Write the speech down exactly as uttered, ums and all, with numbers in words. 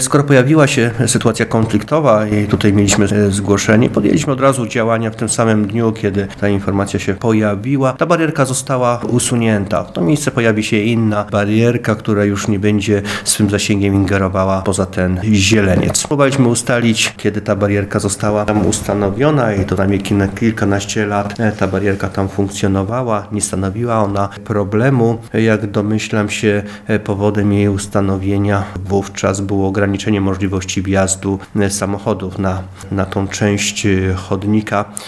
Skoro pojawiła się sytuacja konfliktowa i tutaj mieliśmy zgłoszenie, podjęliśmy od razu działania w tym samym dniu, kiedy ta informacja się pojawiła. Ta barierka została usunięta. W to miejsce pojawi się inna barierka, która już nie będzie swym zasięgiem ingerowała poza ten zieleniec. Próbowaliśmy ustalić, kiedy ta barierka została tam ustanowiona i to tam kilka, kilkanaście lat ta barierka tam funkcjonowała. Nie stanowiła ona problemu. Jak domyślam się, powodem jej ustanowienia wówczas było ograniczenie możliwości wjazdu samochodów na, na tą część chodnika.